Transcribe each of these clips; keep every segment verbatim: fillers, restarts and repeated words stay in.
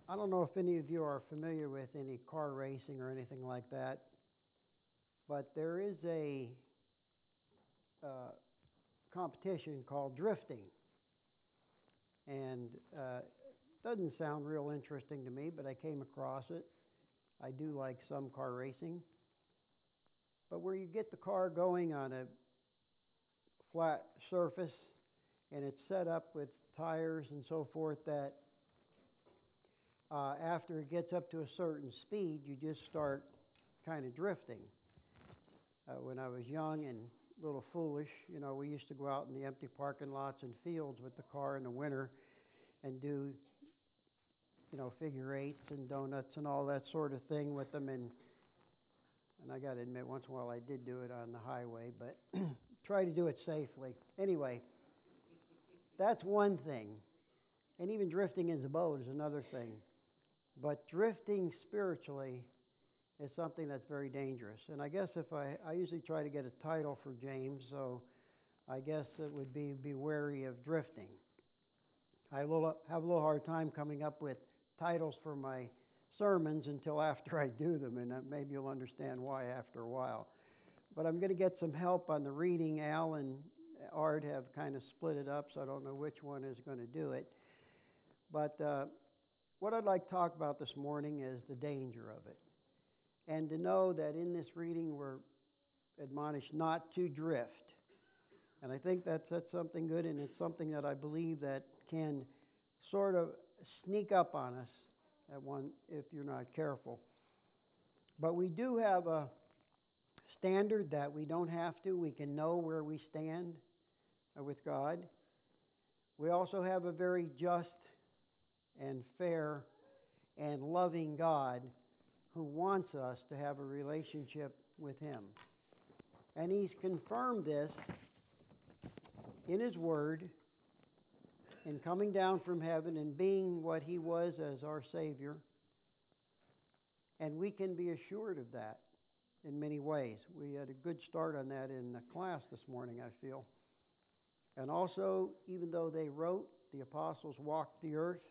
I don't know if any of you are familiar with any car racing or anything like that, but there is a uh, competition called drifting. And uh, it doesn't sound real interesting to me, but I came across it. I do like some car racing. But where you get the car going on a flat surface and it's set up with tires and so forth that uh, after it gets up to a certain speed, you just start kind of drifting. Uh, when I was young and a little foolish, you know, we used to go out in the empty parking lots and fields with the car in the winter and do, you know, figure eights and donuts and all that sort of thing with them. And and I got to admit, once in a while I did do it on the highway, but try to do it safely. Anyway, that's one thing. And even drifting in the boat is another thing. But drifting spiritually is something that's very dangerous. And I guess if I, I usually try to get a title for James, so I guess it would be be wary of drifting. I have a little, have a little hard time coming up with titles for my sermons until after I do them, and maybe you'll understand why after a while. But I'm going to get some help on the reading. Al and Art have kind of split it up, so I don't know which one is going to do it. But uh, what I'd like to talk about this morning is the danger of it. And to know that in this reading we're admonished not to drift. And I think that's, that's something good, and it's something that I believe that can sort of sneak up on us at one if you're not careful. But we do have a standard that we don't have to. We can know where we stand with God. We also have a very just and fair and loving God who wants us to have a relationship with Him. And He's confirmed this in His Word, in coming down from heaven and being what He was as our Savior. And we can be assured of that in many ways. We had a good start on that in the class this morning, I feel. And also, even though they wrote, the apostles walked the earth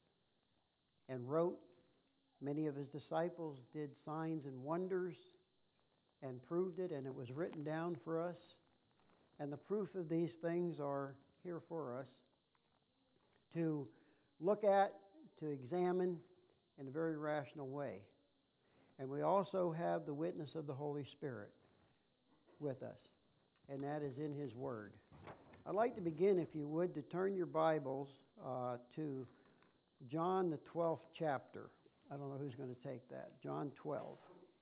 and wrote, many of His disciples did signs and wonders and proved it, and it was written down for us. And the proof of these things are here for us to look at, to examine in a very rational way. And we also have the witness of the Holy Spirit with us, and that is in His Word. I'd like to begin, if you would, to turn your Bibles uh, to John the twelfth chapter. I don't know who's going to take that. John twelve.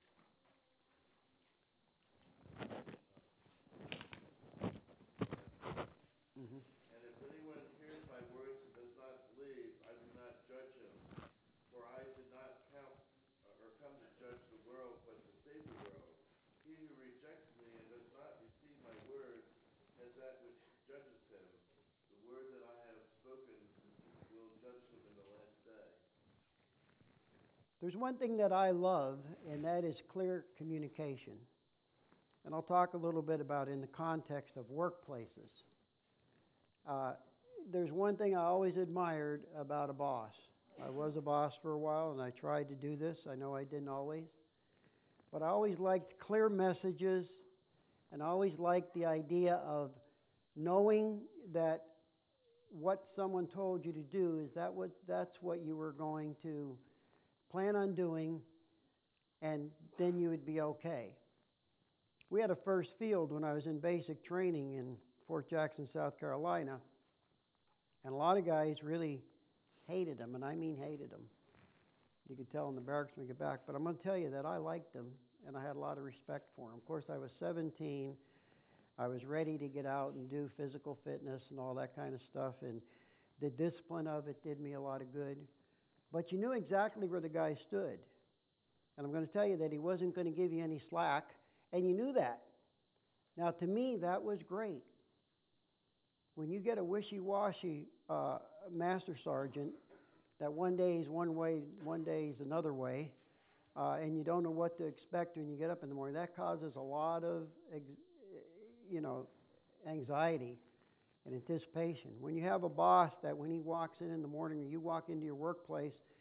Mm-hmm. And if anyone hears my words and does not believe, I do not judge him. For I did not count or come to judge the world, but to save the world. He who rejects me and does not receive my word has that which judges him. The word that I have spoken will judge him in the last day. There's one thing that I love, and that is clear communication. And I'll talk a little bit about it in the context of workplaces. Uh, there's one thing I always admired about a boss. I was a boss for a while, and I tried to do this. I know I didn't always. But I always liked clear messages, and I always liked the idea of knowing that what someone told you to do, is that what that's what you were going to plan on doing, and then you would be okay. We had a first field when I was in basic training in Fort Jackson, South Carolina, and a lot of guys really hated them, and I mean hated them. You could tell in the barracks when we get back, but I'm going to tell you that I liked them, and I had a lot of respect for them. Of course, I was seventeen. I was ready to get out and do physical fitness and all that kind of stuff, and the discipline of it did me a lot of good. But you knew exactly where the guy stood. And I'm going to tell you that he wasn't going to give you any slack, and you knew that. Now, to me, that was great. When you get a wishy-washy uh, master sergeant that one day is one way, one day is another way, uh, and you don't know what to expect when you get up in the morning, that causes a lot of, you know, anxiety and anticipation. When you have a boss that when he walks in in the morning or you walk into your workplace,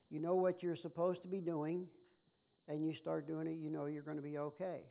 you know what you're supposed to be doing, and you start doing it, you know you're going to be okay.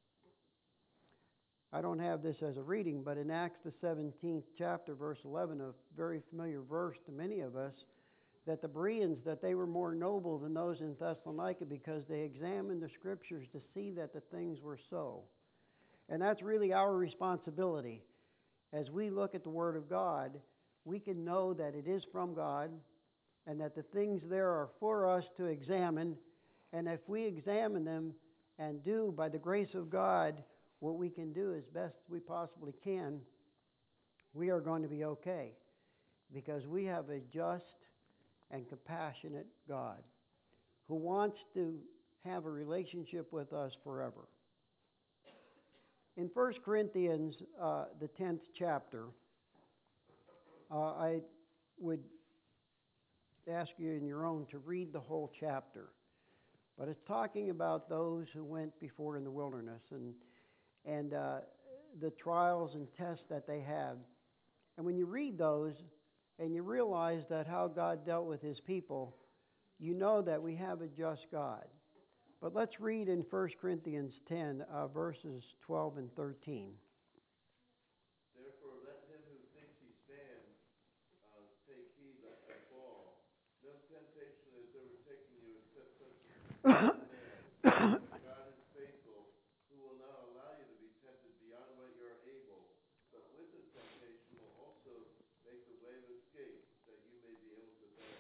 I don't have this as a reading, but in Acts the seventeenth chapter, verse eleven, a very familiar verse to many of us, that the Bereans, that they were more noble than those in Thessalonica because they examined the Scriptures to see that the things were so. And that's really our responsibility. As we look at the Word of God, we can know that it is from God and that the things there are for us to examine. And if we examine them and do, by the grace of God, what we can do as best we possibly can, we are going to be okay. Because we have a just and compassionate God who wants to have a relationship with us forever. In First Corinthians, uh, the tenth chapter, uh, I would ask you in your own to read the whole chapter. But it's talking about those who went before in the wilderness and, and uh, the trials and tests that they had. And when you read those and you realize that how God dealt with His people, you know that we have a just God. But let's read in First Corinthians ten, uh, verses twelve and thirteen. Therefore, let him who thinks he stands uh, take heed lest he fall. No temptation is overtaking you except such as is common to man. But God is faithful, who will not allow you to be tempted beyond what you are able, but with the temptation will also make the way of escape, that you may be able to bear.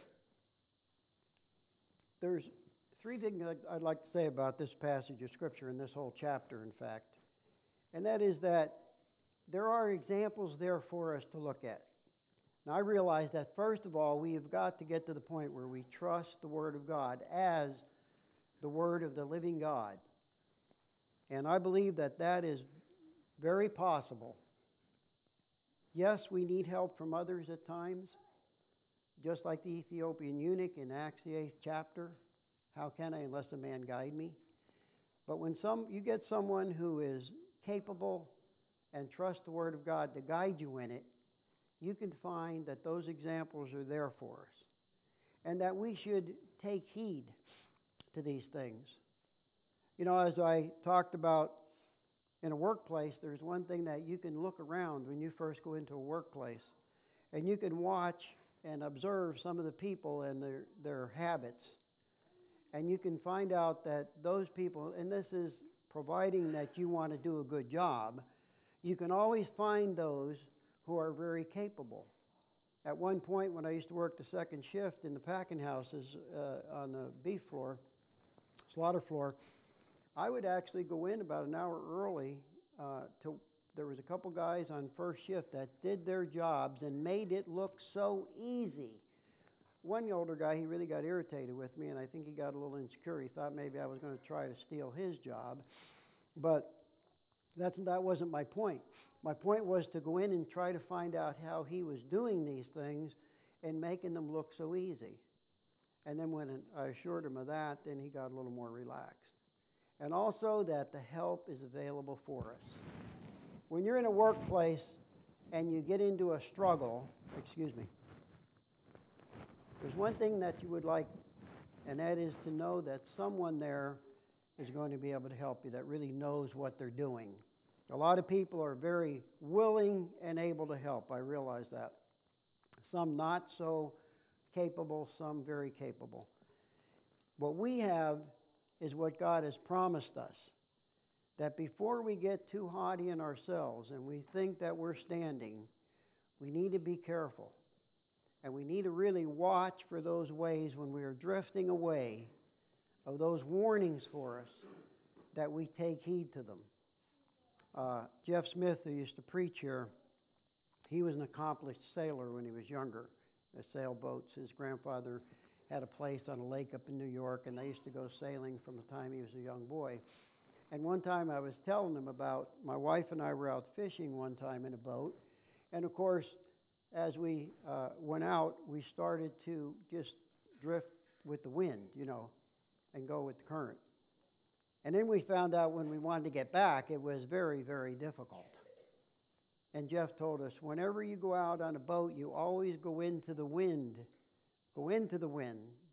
There's three things I'd like to say about this passage of Scripture and this whole chapter, in fact. And that is that there are examples there for us to look at. Now, I realize that, first of all, we have got to get to the point where we trust the Word of God as the Word of the living God. And I believe that that is very possible. Yes, we need help from others at times, just like the Ethiopian eunuch in Acts the eighth chapter. How can I unless a man guide me? But when some you get someone who is capable and trusts the Word of God to guide you in it, you can find that those examples are there for us. And that we should take heed to these things. You know, as I talked about in a workplace, there's one thing that you can look around when you first go into a workplace. And you can watch and observe some of the people and their, their habits. And you can find out that those people, and this is providing that you want to do a good job, you can always find those who are very capable. At one point when I used to work the second shift in the packing houses uh, on the beef floor, slaughter floor, I would actually go in about an hour early. Uh, to, there was a couple guys on first shift that did their jobs and made it look so easy. One older guy, he really got irritated with me, and I think he got a little insecure. He thought maybe I was going to try to steal his job. But that's, that wasn't my point. My point was to go in and try to find out how he was doing these things and making them look so easy. And then when I assured him of that, then he got a little more relaxed. And also that the help is available for us. When you're in a workplace and you get into a struggle, excuse me, there's one thing that you would like, and that is to know that someone there is going to be able to help you that really knows what they're doing. A lot of people are very willing and able to help. I realize that. Some not so capable, some very capable. What we have is what God has promised us. That before we get too haughty in ourselves and we think that we're standing, we need to be careful. And we need to really watch for those ways when we are drifting away, of those warnings for us, that we take heed to them. Uh, Jeff Smith, who used to preach here, he was an accomplished sailor when he was younger, the sailboats. His grandfather had a place on a lake up in New York, and they used to go sailing from the time he was a young boy. And one time I was telling him about, my wife and I were out fishing one time in a boat, and of course, as we uh, went out, we started to just drift with the wind, you know, and go with the current. And then we found out when we wanted to get back, it was very, very difficult. And Jeff told us, whenever you go out on a boat, you always go into the wind. Go into the wind.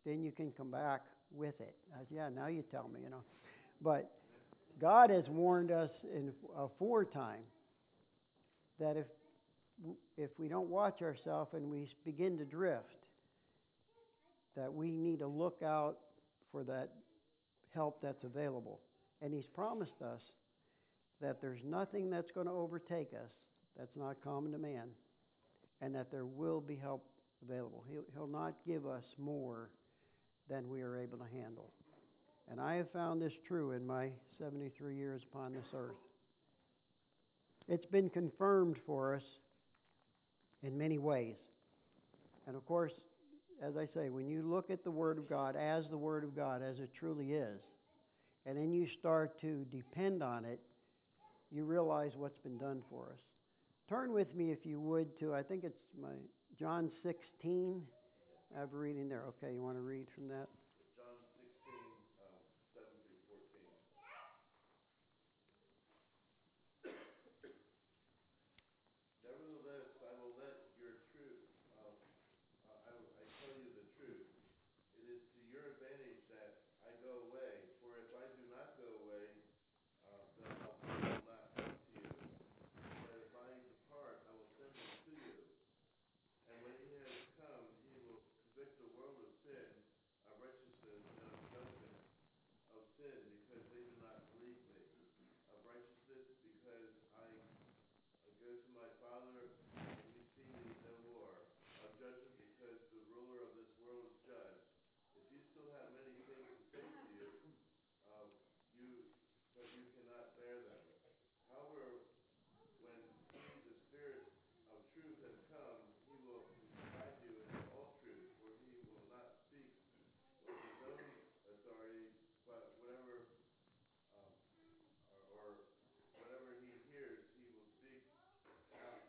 then you can come back with it. I said, yeah, now you tell me, you know. But God has warned us in aforetime that if if we don't watch ourselves and we begin to drift, that we need to look out for that help that's available. And He's promised us that there's nothing that's going to overtake us that's not common to man, and that there will be help available. He'll, he'll not give us more than we are able to handle. And I have found this true in my seventy-three years upon this earth. It's been confirmed for us in many ways. And of course, as I say, when you look at the Word of God as the Word of God, as it truly is, and then you start to depend on it, you realize what's been done for us. Turn with me, if you would, to, I think it's my John sixteen. I have a reading there. Okay, you want to read from that? John sixteen, um, seven through fourteen. Nevertheless, I will let your truth, uh, uh, I, I tell you the truth. It is to your advantage that I go away, for if I do not go away, uh, the Helper will not come to you. But if I depart, I will send him to you. And when he has come, he will convict the world of sin, of righteousness, and of judgment. Of sin, because they do not believe me. Of righteousness, because I go to my Father, and you see me no more. Of judgment, because the ruler of this world is judged. If you still have many things to say to you, uh, you, but you cannot bear them. However, when he, the Spirit of truth, has come, he will guide you into all truth, for he will not speak of his own authority, but whatever, um, or, or whatever he hears, he will speak out.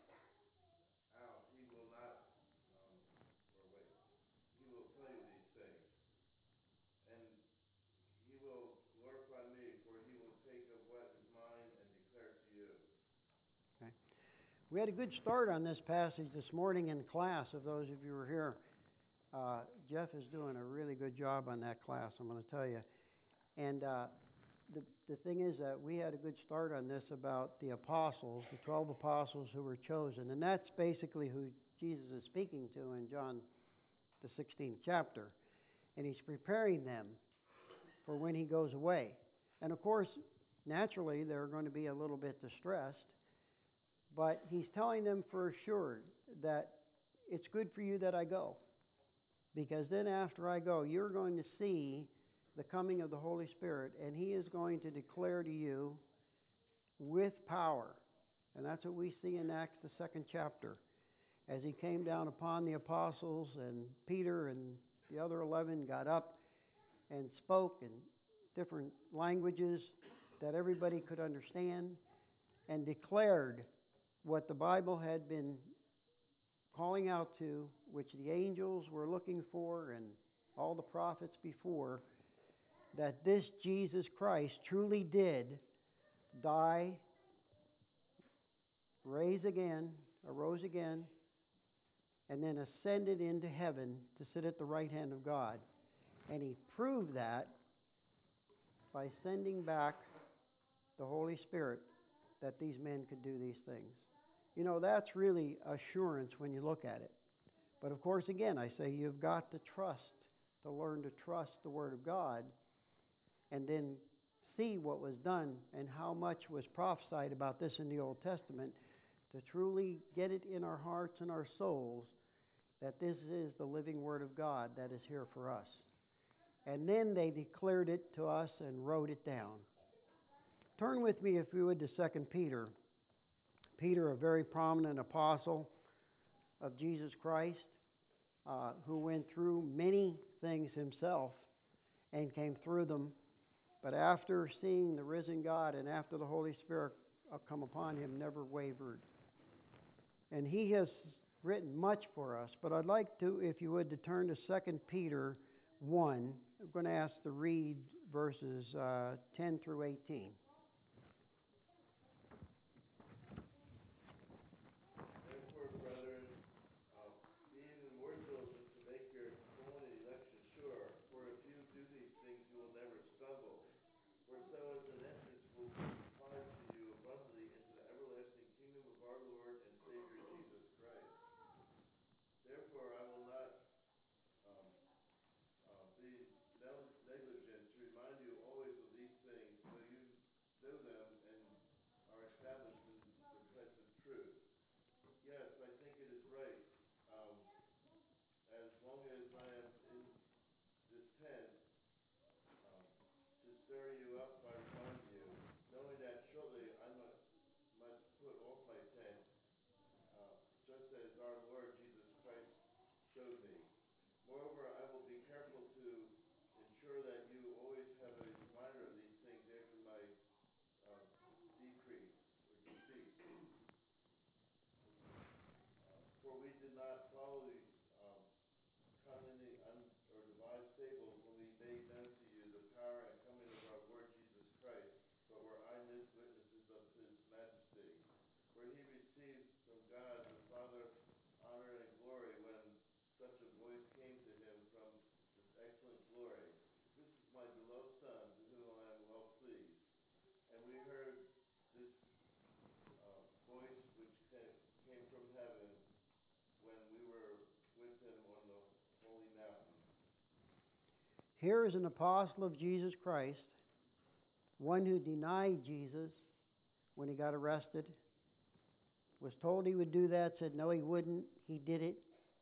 Out. He will not, um, or wait, he will tell you these things, and he will glorify me, for he will take of what is mine and declare it to you. Okay. We had a good start on this passage this morning in class, of those of you who were here. Uh, Jeff is doing a really good job on that class, I'm going to tell you. And uh, the, the thing is that we had a good start on this about the apostles, the twelve apostles who were chosen. And that's basically who Jesus is speaking to in John, the sixteenth chapter. And he's preparing them for when he goes away. And of course, naturally, they're going to be a little bit distressed. But he's telling them for sure that it's good for you that I go. Because then after I go, you're going to see the coming of the Holy Spirit, and he is going to declare to you with power. And that's what we see in Acts, the second chapter. As he came down upon the apostles, and Peter and the other eleven got up and spoke in different languages that everybody could understand, and declared what the Bible had been calling out to, which the angels were looking for and all the prophets before, that this Jesus Christ truly did die, raise again, arose again, and then ascended into heaven to sit at the right hand of God. And he proved that by sending back the Holy Spirit, that these men could do these things. You know, that's really assurance when you look at it. But of course, again, I say you've got to trust, to learn to trust the Word of God, and then see what was done and how much was prophesied about this in the Old Testament, to truly get it in our hearts and our souls that this is the living Word of God that is here for us. And then they declared it to us and wrote it down. Turn with me, if you would, to Second Peter. Peter, a very prominent apostle of Jesus Christ, uh, who went through many things himself and came through them. But after seeing the risen God and after the Holy Spirit come upon him, never wavered. And he has written much for us. But I'd like to, if you would, to turn to Second Peter one. I'm going to ask to read verses uh, ten through eighteen. Therefore, brethren, uh, being more diligent to make your calling and election sure, bear you up by reminding you, knowing that shortly I must, must put off my tent, uh, just as our Lord Jesus Christ showed me. Moreover, I will be careful to ensure that you always have a reminder of these things after my uh, decrease or decease. Uh, for we did not follow the um, cunningly un- or devised fables when we made known to you the power and coming of our Lord Jesus Christ, but were eyewitnesses of his majesty, where he received from God the Father honor and glory when such a voice came to him from this excellent glory. This is my beloved Son, to whom I am well pleased. And we heard this uh, voice which came, came from heaven when we were with him on the holy mountain. Here is an apostle of Jesus Christ, one who denied Jesus when he got arrested, was told he would do that, said no he wouldn't, he did it.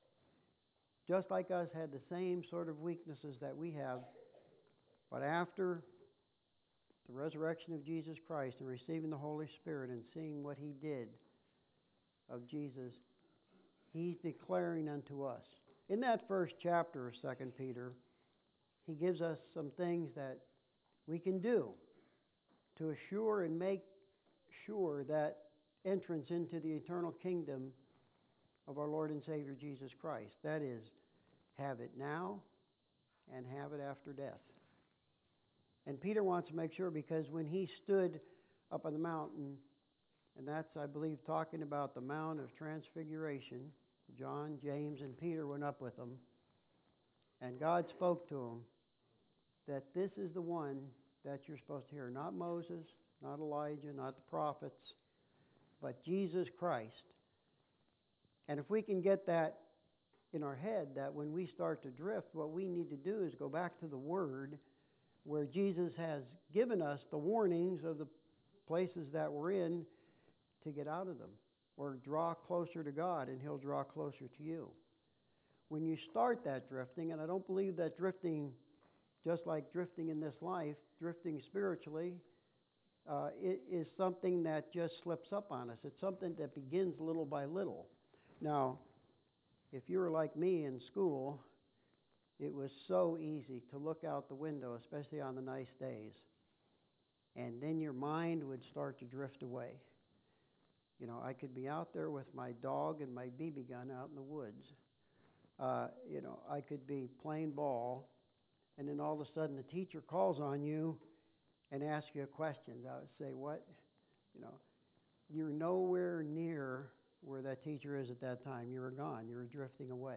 Just like us, had the same sort of weaknesses that we have, but after the resurrection of Jesus Christ and receiving the Holy Spirit and seeing what he did of Jesus, he's declaring unto us. In that first chapter of Second Peter, he gives us some things that we can do to assure and make sure that entrance into the eternal kingdom of our Lord and Savior Jesus Christ. That is, have it now and have it after death. And Peter wants to make sure, because when he stood up on the mountain, and that's, I believe, talking about the Mount of Transfiguration, John, James, and Peter went up with him, and God spoke to him that this is the one that you're supposed to hear. Not Moses, not Elijah, not the prophets, but Jesus Christ. And if we can get that in our head, that when we start to drift, what we need to do is go back to the Word, where Jesus has given us the warnings of the places that we're in to get out of them, or draw closer to God, and He'll draw closer to you. When you start that drifting, and I don't believe that drifting, just like drifting in this life, drifting spiritually, uh, it is something that just slips up on us. It's something that begins little by little. Now, if you were like me in school, it was so easy to look out the window, especially on the nice days, and then your mind would start to drift away. You know, I could be out there with my dog and my B B gun out in the woods. Uh, you know, I could be playing ball, and then all of a sudden the teacher calls on you and asks you a question. I would say, what? You know, you're nowhere near where that teacher is at that time. You were gone. You were drifting away.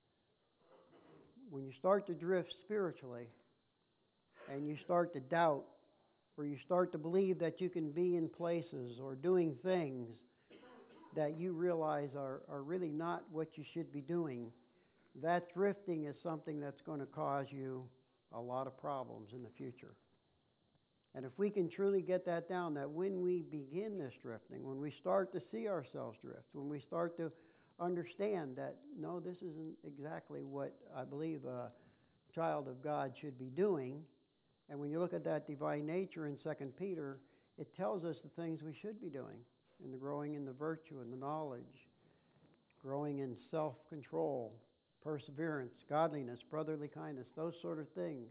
When you start to drift spiritually, and you start to doubt, or you start to believe that you can be in places or doing things that you realize are, are really not what you should be doing, that drifting is something that's going to cause you a lot of problems in the future. And if we can truly get that down, that when we begin this drifting, when we start to see ourselves drift, when we start to understand that, no, this isn't exactly what I believe a child of God should be doing, and when you look at that divine nature in Second Peter, it tells us the things we should be doing, in the growing in the virtue and the knowledge, growing in self-control, perseverance, godliness, brotherly kindness, those sort of things.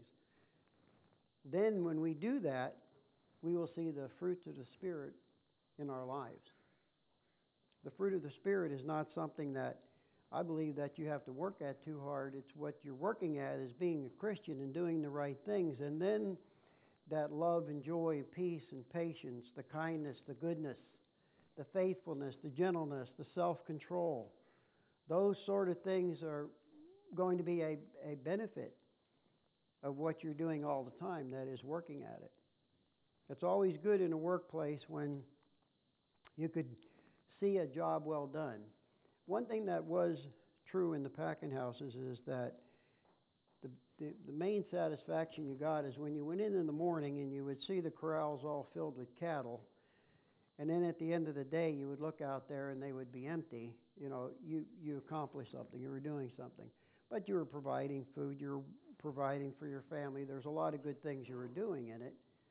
Then when we do that, we will see the fruits of the Spirit in our lives. The fruit of the Spirit is not something that I believe that you have to work at too hard. It's what you're working at is being a Christian and doing the right things. And then that love and joy, peace and patience, the kindness, the goodness, the faithfulness, the gentleness, the self-control, those sort of things are going to be a, a benefit of what you're doing all the time, that is working at it. It's always good in a workplace when you could see a job well done. One thing that was true in the packing houses is that the, the, the main satisfaction you got is when you went in in the morning and you would see the corrals all filled with cattle, and then at the end of the day you would look out there and they would be empty. You know, you, you accomplished something, you were doing something. But you were providing food, you were providing for your family. There's a lot of good things you were doing in it.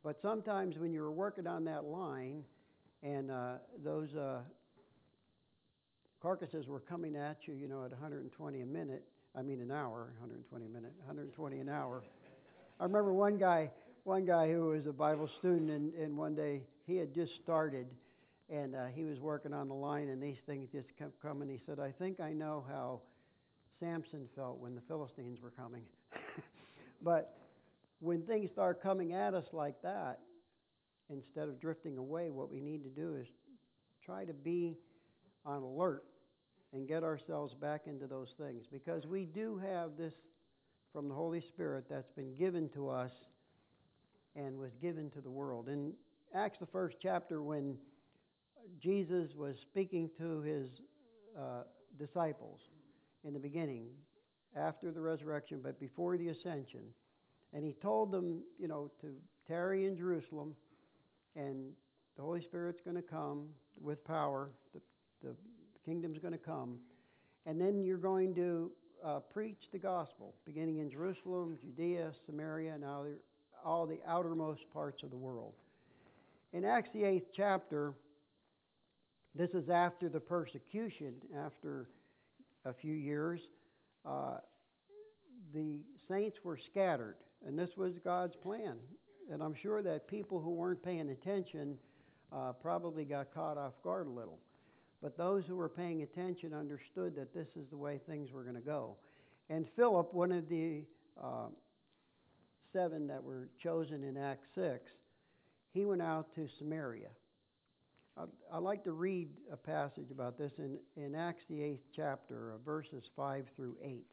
But sometimes when you were working on that line and uh, those uh, carcasses were coming at you, you know, at one hundred twenty a minute, I mean an hour, one hundred twenty a minute, one hundred twenty an hour. I remember one guy, one guy who was a Bible student, and, and one day he had just started, and uh, he was working on the line, and these things just kept coming. He said, I think I know how Samson felt when the Philistines were coming. But when things start coming at us like that, instead of drifting away, what we need to do is try to be on alert and get ourselves back into those things. Because we do have this from the Holy Spirit that's been given to us and was given to the world. In Acts, the first chapter, when Jesus was speaking to his uh, disciples in the beginning, after the resurrection, but before the ascension, and he told them, you know, to tarry in Jerusalem, and the Holy Spirit's going to come with power. The, the kingdom's going to come. And then you're going to uh, preach the gospel, beginning in Jerusalem, Judea, Samaria, and all the, all the outermost parts of the world. In Acts, the eighth chapter, this is after the persecution, after a few years, uh, the saints were scattered. And this was God's plan. And I'm sure that people who weren't paying attention uh, probably got caught off guard a little. But those who were paying attention understood that this is the way things were going to go. And Philip, one of the uh, seven that were chosen in Acts six, he went out to Samaria. I'd, I'd like to read a passage about this in, in Acts, the eighth chapter, uh, verses five through eight.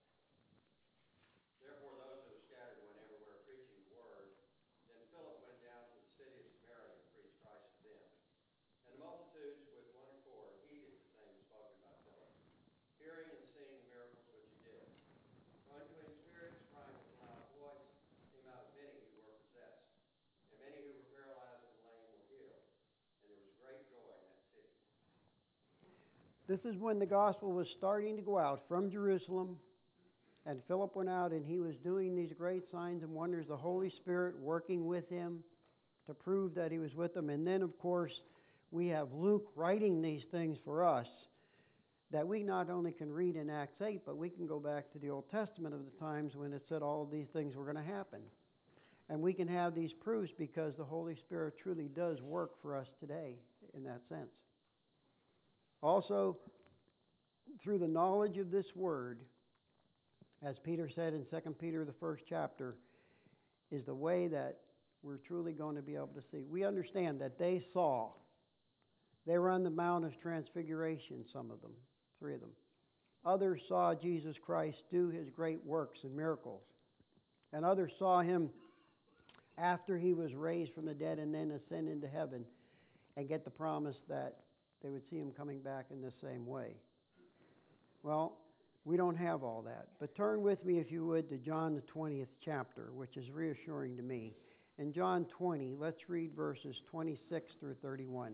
This is when the gospel was starting to go out from Jerusalem, and Philip went out and he was doing these great signs and wonders, the Holy Spirit working with him to prove that he was with them. And then, of course, we have Luke writing these things for us that we not only can read in Acts eight, but we can go back to the Old Testament of the times when it said all of these things were going to happen. And we can have these proofs because the Holy Spirit truly does work for us today in that sense. Also, through the knowledge of this word, as Peter said in Second Peter, the first chapter, is the way that we're truly going to be able to see. We understand that they saw. They were on the Mount of Transfiguration, some of them, three of them. Others saw Jesus Christ do his great works and miracles. And others saw him after he was raised from the dead and then ascend into heaven and get the promise that they would see him coming back in the same way. Well, we don't have all that. But turn with me, if you would, to John the twentieth chapter, which is reassuring to me. In John twenty, let's read verses twenty-six through thirty-one.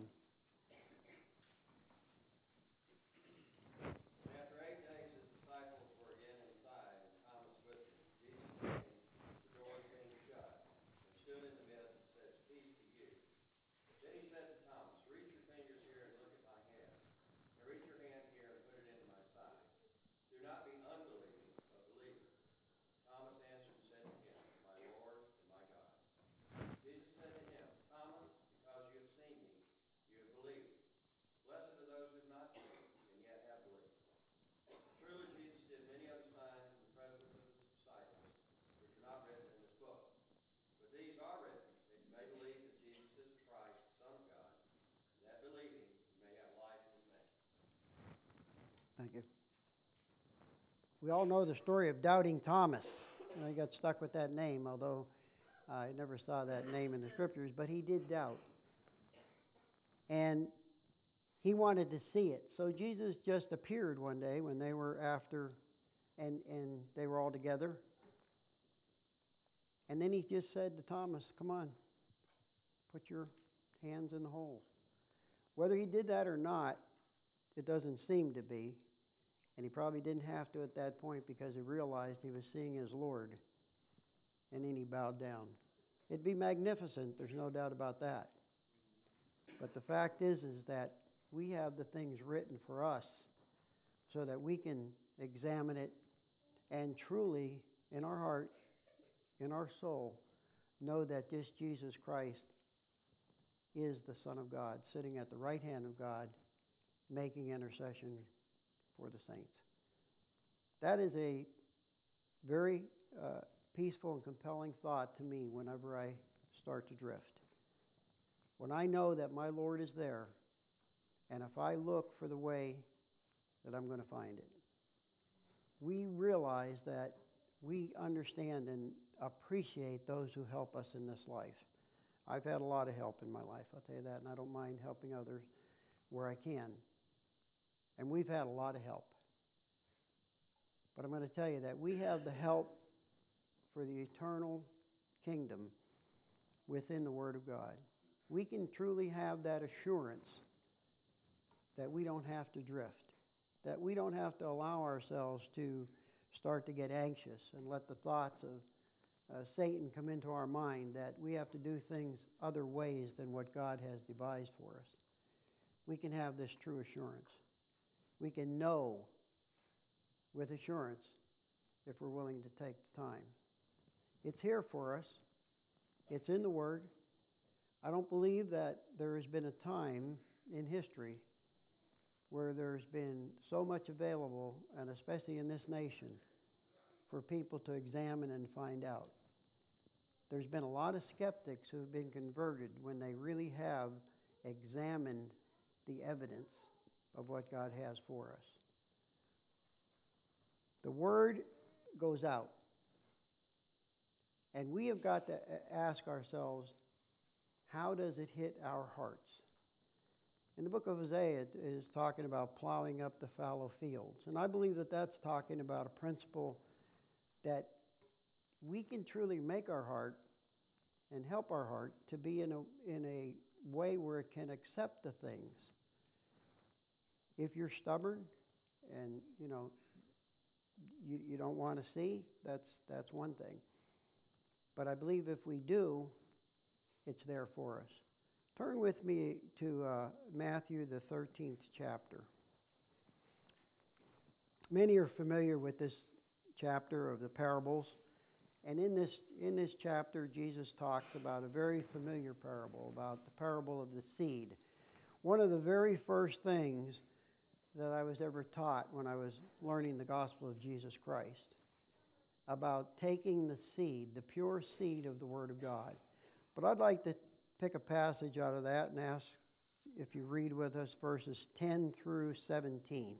Thank you. We all know the story of Doubting Thomas. I got stuck with that name, although I never saw that name in the scriptures, but he did doubt. And he wanted to see it. So Jesus just appeared one day when they were after, and, and they were all together. And then he just said to Thomas, come on, put your hands in the holes. Whether he did that or not, it doesn't seem to be. And he probably didn't have to at that point because he realized he was seeing his Lord. And then he bowed down. It'd be magnificent, there's no doubt about that. But the fact is, is that we have the things written for us so that we can examine it and truly, in our heart, in our soul, know that this Jesus Christ is the Son of God, sitting at the right hand of God, making intercession for the saints. That is a very uh, peaceful and compelling thought to me whenever I start to drift. When I know that my Lord is there, and if I look for the way, that I'm going to find it. We realize that we understand and appreciate those who help us in this life. I've had a lot of help in my life, I'll tell you that, and I don't mind helping others where I can. And we've had a lot of help. But I'm going to tell you that we have the help for the eternal kingdom within the Word of God. We can truly have that assurance that we don't have to drift, that we don't have to allow ourselves to start to get anxious and let the thoughts of uh, Satan come into our mind, that we have to do things other ways than what God has devised for us. We can have this true assurance. We can know with assurance if we're willing to take the time. It's here for us. It's in the Word. I don't believe that there has been a time in history where there's been so much available, and especially in this nation, for people to examine and find out. There's been a lot of skeptics who have been converted when they really have examined the evidence of what God has for us. The Word goes out, and we have got to ask ourselves, how does it hit our hearts? In the book of Isaiah, it is talking about plowing up the fallow fields. And I believe that that's talking about a principle that we can truly make our heart and help our heart to be in a, in a way where it can accept the things. If you're stubborn and, you know, you, you don't want to see, that's, that's one thing. But I believe if we do, it's there for us. Turn with me to uh, Matthew, the thirteenth chapter. Many are familiar with this chapter of the parables. And in this, in this chapter, Jesus talks about a very familiar parable, about the parable of the seed. One of the very first things that I was ever taught when I was learning the gospel of Jesus Christ, about taking the seed, the pure seed of the Word of God. But I'd like to pick a passage out of that and ask if you read with us verses ten through seventeen.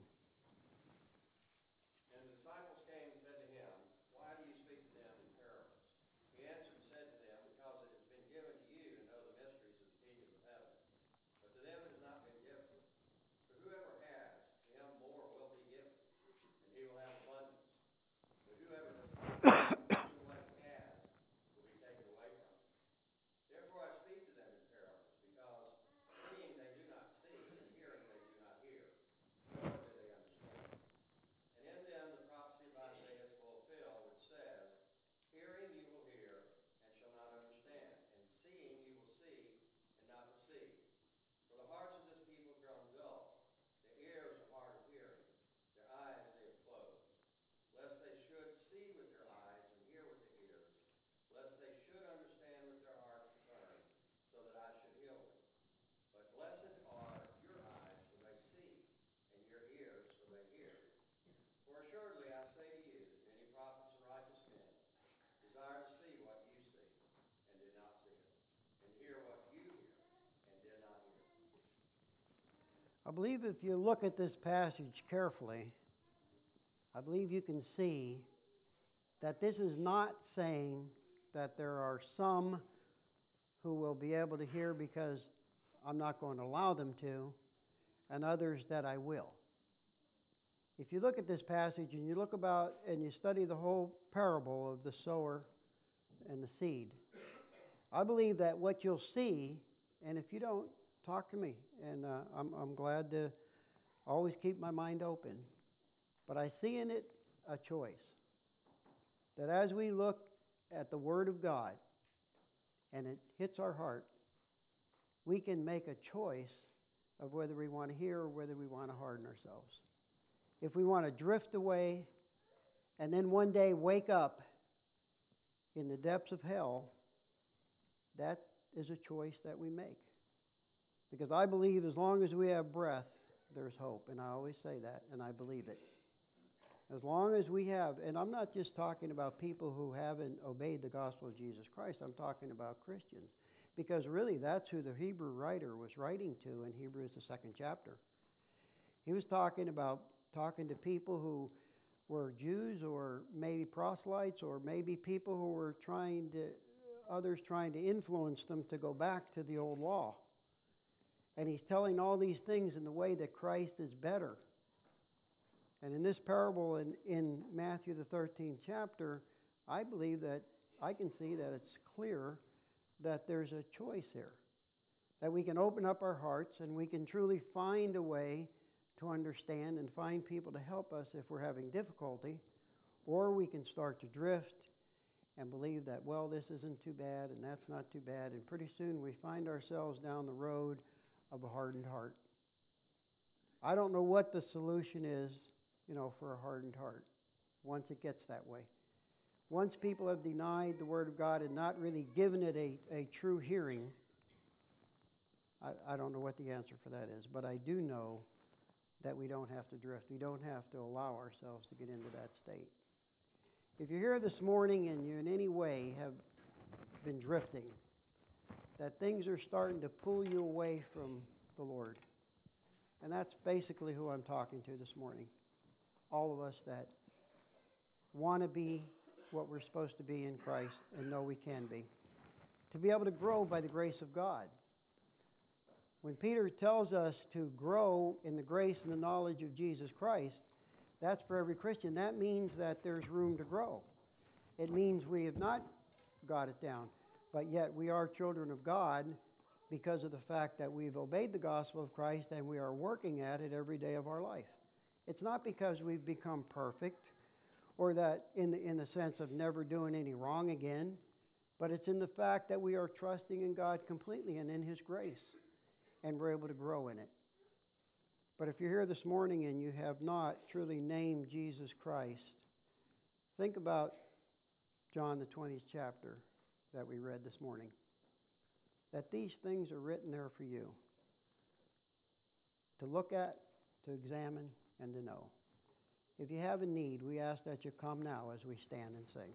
And the disciples came and said to him, Why do you speak to them in parables? He answered and said to them, Because it has been given to you to know the mysteries of the kingdom of heaven. But to them it has not been given. For whoever has, to him more will be given, and he will have abundance. But whoever does not have, even what he has will be taken away from him. Therefore I speak to them in parables, because seeing they do not see, and hearing they do not hear, nor do they understand. And in them the prophecy of Isaiah is fulfilled, which says, Hearing you will hear, and shall not understand, and seeing you will see, and not perceive. For the hearts of this people are grown dull, their ears are hard of hearing, their eyes they have closed, lest they should see with their eyes and hear with their ears, lest they should understand with their hearts and turn, so that I should heal them. But blessed are your eyes, for they see, and your ears, for they hear. For assuredly I say to you that many prophets and righteous men desire to see what you see, and did not see it, and hear what you hear, and did not hear. I believe if you look at this passage carefully, I believe you can see that this is not saying that there are some who will be able to hear because I'm not going to allow them to, and others that I will. If you look at this passage and you look about and you study the whole parable of the sower and the seed, I believe that what you'll see, and if you don't, talk to me, and uh, I'm, I'm glad to always keep my mind open, but I see in it a choice. That as we look at the Word of God, and it hits our heart, we can make a choice of whether we want to hear or whether we want to harden ourselves. If we want to drift away and then one day wake up in the depths of hell, that is a choice that we make. Because I believe as long as we have breath, there's hope. And I always say that, and I believe it. As long as we have, and I'm not just talking about people who haven't obeyed the gospel of Jesus Christ, I'm talking about Christians. Because really, that's who the Hebrew writer was writing to in Hebrews, the second chapter. He was talking about talking to people who were Jews or maybe proselytes or maybe people who were trying to, others trying to influence them to go back to the old law. And he's telling all these things in the way that Christ is better. And in this parable in, in Matthew the thirteenth chapter, I believe that I can see that it's clear that there's a choice here. That we can open up our hearts and we can truly find a way to understand and find people to help us if we're having difficulty. Or we can start to drift and believe that, well, this isn't too bad and that's not too bad. And pretty soon we find ourselves down the road of a hardened heart. I don't know what the solution is, you know, for a hardened heart once it gets that way. Once people have denied the Word of God and not really given it a, a true hearing, I, I don't know what the answer for that is. But I do know that we don't have to drift. We don't have to allow ourselves to get into that state. If you're here this morning and you in any way have been drifting, that things are starting to pull you away from the Lord. And that's basically who I'm talking to this morning. All of us that want to be what we're supposed to be in Christ and know we can be. To be able to grow by the grace of God. When Peter tells us to grow in the grace and the knowledge of Jesus Christ, that's for every Christian. That means that there's room to grow. It means we have not got it down, but yet we are children of God because of the fact that we've obeyed the gospel of Christ and we are working at it every day of our life. It's not because we've become perfect or that in the, in the sense of never doing any wrong again, but it's in the fact that we are trusting in God completely and in His grace, and we're able to grow in it. But if you're here this morning and you have not truly named Jesus Christ, think about John the twentieth chapter that we read this morning. That these things are written there for you to look at, to examine, and to know. If you have a need, we ask that you come now as we stand and sing.